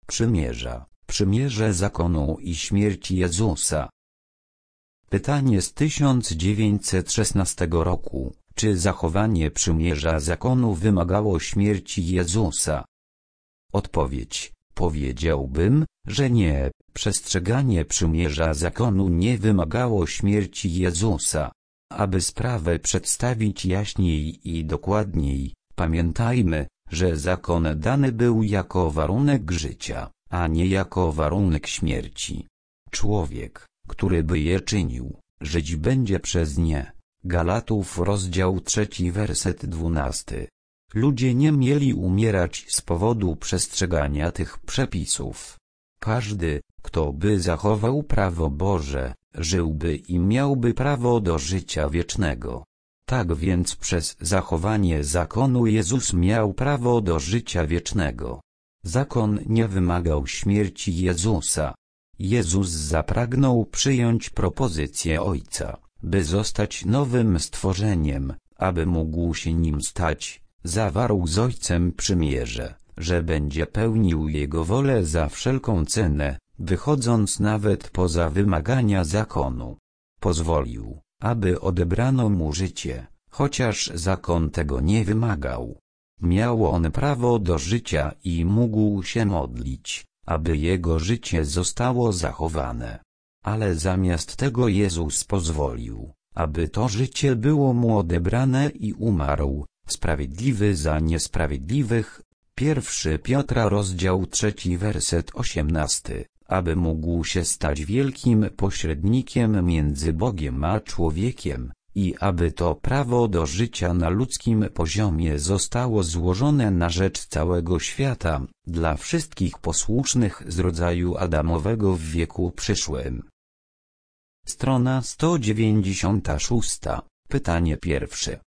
przymierze zakonu i śmierci Jezusa. Pytanie z 1916 roku. Czy zachowanie przymierza zakonu wymagało śmierci Jezusa? Odpowiedź. Powiedziałbym, że nie. Przestrzeganie przymierza zakonu nie wymagało śmierci Jezusa. Aby sprawę przedstawić jaśniej i dokładniej, pamiętajmy, że zakon dany był jako warunek życia, a nie jako warunek śmierci. Człowiek, który by je czynił, żyć będzie przez nie. Galatów rozdział 3 werset 12. Ludzie nie mieli umierać z powodu przestrzegania tych przepisów. Każdy, kto by zachował prawo Boże, żyłby i miałby prawo do życia wiecznego. Tak więc przez zachowanie zakonu Jezus miał prawo do życia wiecznego. Zakon nie wymagał śmierci Jezusa. Jezus zapragnął przyjąć propozycję Ojca, by zostać nowym stworzeniem, aby mógł się nim stać. Zawarł z Ojcem przymierze, że będzie pełnił Jego wolę za wszelką cenę, wychodząc nawet poza wymagania zakonu. Pozwolił, aby odebrano mu życie, chociaż zakon tego nie wymagał. Miał on prawo do życia i mógł się modlić, aby jego życie zostało zachowane. Ale zamiast tego Jezus pozwolił, aby to życie było mu odebrane i umarł, sprawiedliwy za niesprawiedliwych. 1 Piotra rozdział 3 werset 18, aby mógł się stać wielkim pośrednikiem między Bogiem a człowiekiem, i aby to prawo do życia na ludzkim poziomie zostało złożone na rzecz całego świata, dla wszystkich posłusznych z rodzaju Adamowego w wieku przyszłym. Strona 196. Pytanie pierwsze.